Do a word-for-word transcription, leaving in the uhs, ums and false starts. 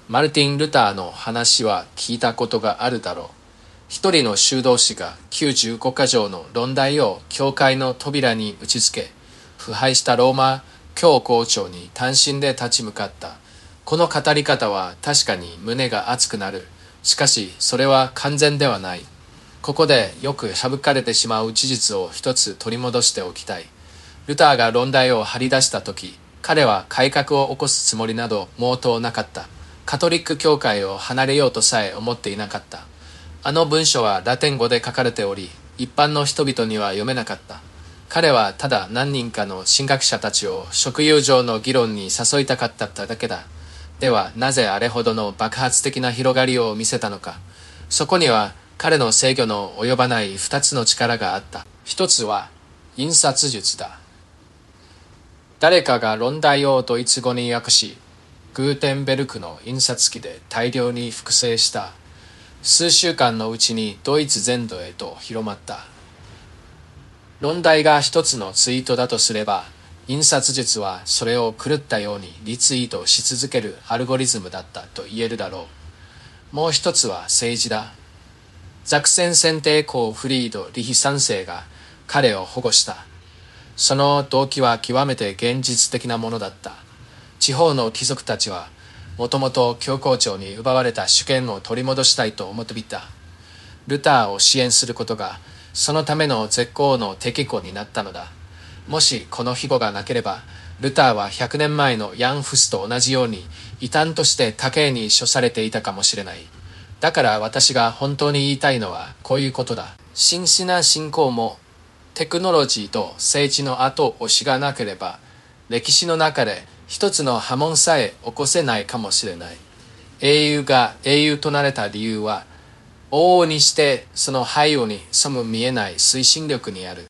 マルティン・ルターの話は聞いたことがあるだろう。一人の修道士がきゅうじゅうごか条の論題を教会の扉に打ち付け、腐敗したローマ教皇庁に単身で立ち向かった。この語り方は確かに胸が熱くなる。しかしそれは完全ではない。ここでよく省かれてしまう事実を一つ取り戻しておきたい。ルターが論題を張り出したとき、彼は改革を起こすつもりなど毛頭なかった。カトリック教会を離れようとさえ思っていなかった。あの文書はラテン語で書かれており、一般の人々には読めなかった。彼はただ何人かの神学者たちを職友上の議論に誘いたかっただけだ。ではなぜあれほどの爆発的な広がりを見せたのか。そこには彼の制御の及ばない二つの力があった。一つは印刷術だ。誰かが論題をドイツ語に訳し、グーテンベルクの印刷機で大量に複製した。数週間のうちにドイツ全土へと広まった。論題が一つのツイートだとすれば、印刷術はそれを狂ったようにリツイートし続けるアルゴリズムだったと言えるだろう。もう一つは政治だ。ザクセン選定公フリード・リヒ三世が彼を保護した。その動機は極めて現実的なものだった。地方の貴族たちはもともと教皇庁に奪われた主権を取り戻したいと思っていた。ルターを支援することがそのための絶好の適子になったのだ。もしこの庇護がなければ、ルターはひゃくねんまえのヤン・フスと同じように異端として家計に処されていたかもしれない。だから私が本当に言いたいのはこういうことだ。真摯な信仰もテクノロジーと政治の後押しがなければ、歴史の中で一つの波紋さえ起こせないかもしれない。英雄が英雄となれた理由は、往々にしてその背後にその見えない推進力にある。